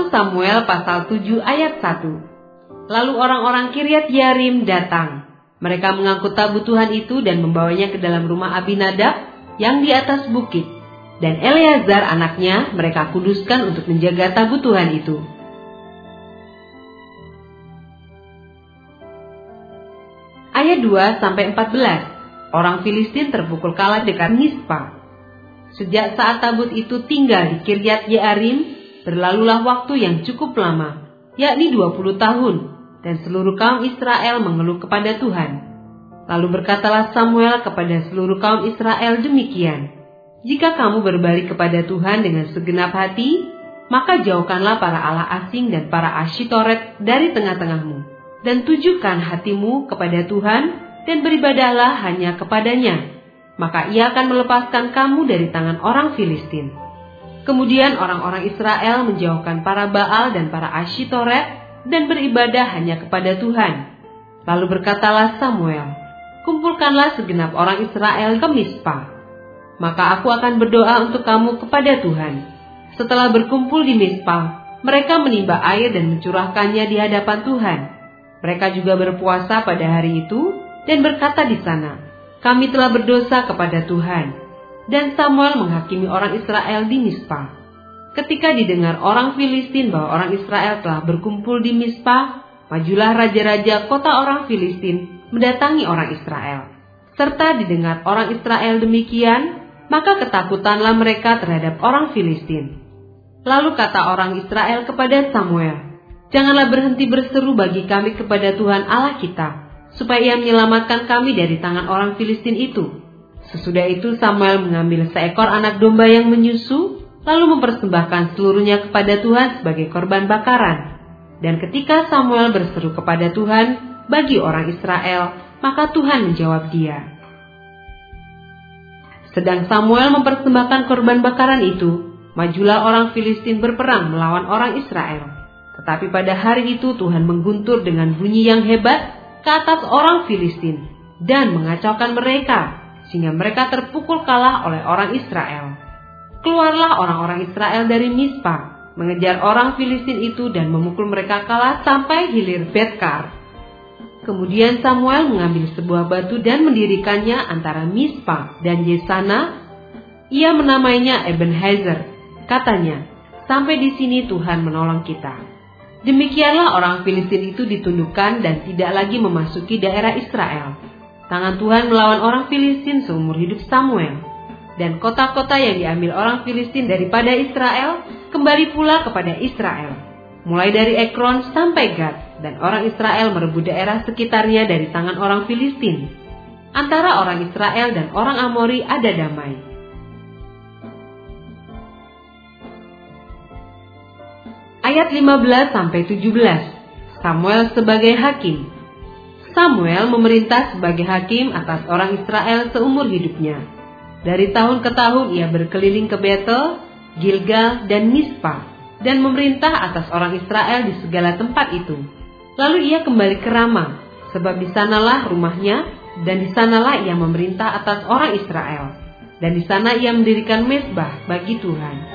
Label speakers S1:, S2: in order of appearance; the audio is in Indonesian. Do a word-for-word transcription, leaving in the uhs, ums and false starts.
S1: satu Samuel pasal tujuh ayat satu. Lalu orang-orang Kiryat Yearim datang. Mereka mengangkut tabut Tuhan itu dan membawanya ke dalam rumah Abinadab yang di atas bukit. Dan Eleazar anaknya mereka kuduskan untuk menjaga tabut Tuhan itu. Ayat dua sampai empat belas. Orang Filistin terpukul kalah dekat Mizpa. Sejak saat tabut itu tinggal di Kiryat Yearim, berlalulah waktu yang cukup lama, yakni dua puluh tahun, dan seluruh kaum Israel mengeluh kepada Tuhan. Lalu berkatalah Samuel kepada seluruh kaum Israel demikian, "Jika kamu berbalik kepada Tuhan dengan segenap hati, maka jauhkanlah para allah asing dan para Asyitoret dari tengah-tengahmu, dan tujukan hatimu kepada Tuhan, dan beribadahlah hanya kepadanya. Maka ia akan melepaskan kamu dari tangan orang Filistin." Kemudian orang-orang Israel menjauhkan para Baal dan para Asyitoret dan beribadah hanya kepada Tuhan. Lalu berkatalah Samuel, "Kumpulkanlah segenap orang Israel ke Mizpa. Maka aku akan berdoa untuk kamu kepada Tuhan." Setelah berkumpul di Mizpa, mereka menimba air dan mencurahkannya di hadapan Tuhan. Mereka juga berpuasa pada hari itu dan berkata di sana, "Kami telah berdosa kepada Tuhan." Dan Samuel menghakimi orang Israel di Mizpa. Ketika didengar orang Filistin bahwa orang Israel telah berkumpul di Mizpa, majulah raja-raja kota orang Filistin mendatangi orang Israel. Serta didengar orang Israel demikian, maka ketakutanlah mereka terhadap orang Filistin. Lalu kata orang Israel kepada Samuel, "Janganlah berhenti berseru bagi kami kepada Tuhan Allah kita, supaya ia menyelamatkan kami dari tangan orang Filistin itu." Sesudah itu Samuel mengambil seekor anak domba yang menyusu, lalu mempersembahkan seluruhnya kepada Tuhan sebagai korban bakaran. Dan ketika Samuel berseru kepada Tuhan bagi orang Israel, maka Tuhan menjawab dia. Sedang Samuel mempersembahkan korban bakaran itu, majulah orang Filistin berperang melawan orang Israel. Tetapi pada hari itu Tuhan mengguntur dengan bunyi yang hebat ke atas orang Filistin dan mengacaukan mereka, sehingga mereka terpukul kalah oleh orang Israel. Keluarlah orang-orang Israel dari Mizpa, mengejar orang Filistin itu dan memukul mereka kalah sampai hilir Betkar. Kemudian Samuel mengambil sebuah batu dan mendirikannya antara Mizpa dan Yesana. Ia menamainya Ebenhazer. Katanya, "Sampai di sini Tuhan menolong kita." Demikianlah orang Filistin itu ditundukkan dan tidak lagi memasuki daerah Israel. Tangan Tuhan melawan orang Filistin seumur hidup Samuel. Dan kota-kota yang diambil orang Filistin daripada Israel kembali pula kepada Israel, mulai dari Ekron sampai Gad, dan orang Israel merebut daerah sekitarnya dari tangan orang Filistin. Antara orang Israel dan orang Amori ada damai. Ayat lima belas sampai tujuh belas. Samuel sebagai hakim. Samuel memerintah sebagai hakim atas orang Israel seumur hidupnya. Dari tahun ke tahun ia berkeliling ke Betel, Gilgal, dan Mizpa, dan memerintah atas orang Israel di segala tempat itu. Lalu ia kembali ke Rama, sebab di sanalah rumahnya, dan di sanalah ia memerintah atas orang Israel. Dan di sana ia mendirikan mezbah bagi Tuhan.